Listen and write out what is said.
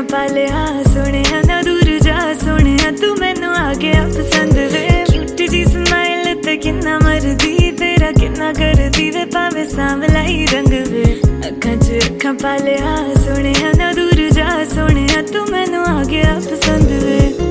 पा लिया सोने ना दूर जा सोने तू मैनू आ गया पसंद वे क्यूट जी स्माइल ते किन्ना मरदी तेरा किन्ना करदी वे पावे सांवला ही रंग वे अखां च अखां पा लिया सोने ना दूर जा सोने तू मैनू आ गया पसंद वे।